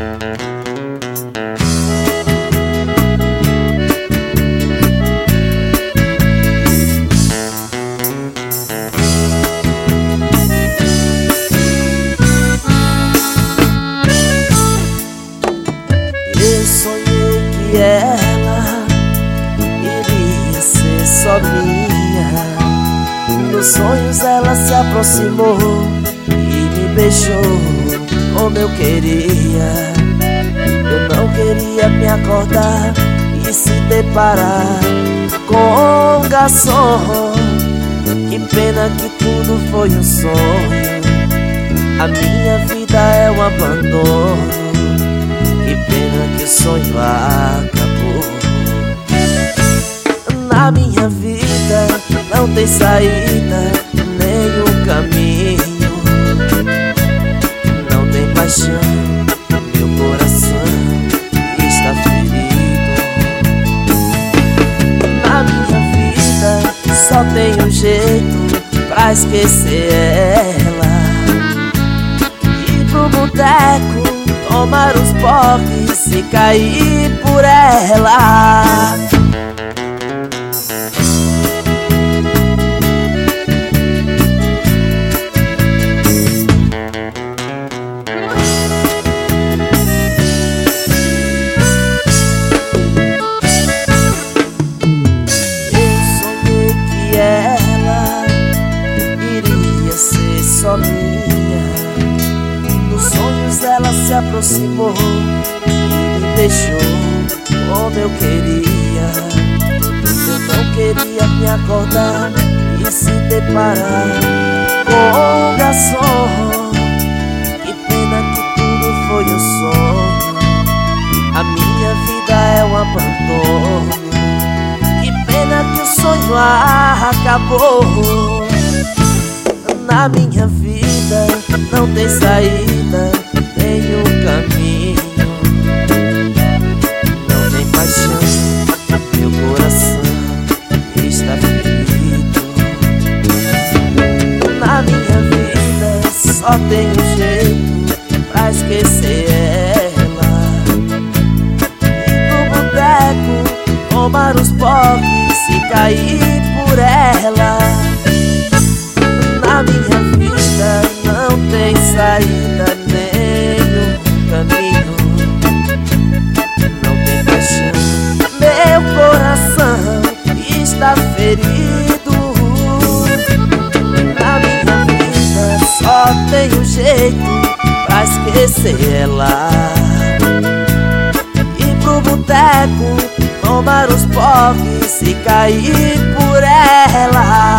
Eu sonhei que ela iria ser só minha. Nos sonhos ela se aproximou e me beijou como eu queria. Eu não queria me acordar e se deparar com um garçom. Que pena que tudo foi um sonho, a minha vida é um abandono. Que pena que o sonho acabou. Na minha vida não tem saída, nem um caminho. Não tem paixão, meu coração está ferido. Na minha vida só tem um jeito pra esquecer ela: ir pro boteco, tomar os porres e cair por ela. Só minha. Nos sonhos ela se aproximou e me deixou como eu queria. Eu não queria me acordar e se deparar com um garçom. Que pena que tudo foi um sonho, a minha vida é um abandono. Que pena que o sonho acabou. Na minha vida não tem saída, nem um caminho. Não tem paixão, meu coração está ferido. Na minha vida só tem um jeito pra esquecer ela: ir pro boteco, tomar os porres e cair por ela. Na minha vida não tem saída, nem um caminho. Não tem paixão, meu coração está ferido. Na minha vida só tem um jeito pra esquecer ela: ir pro boteco, tomar os porres e cair por ela.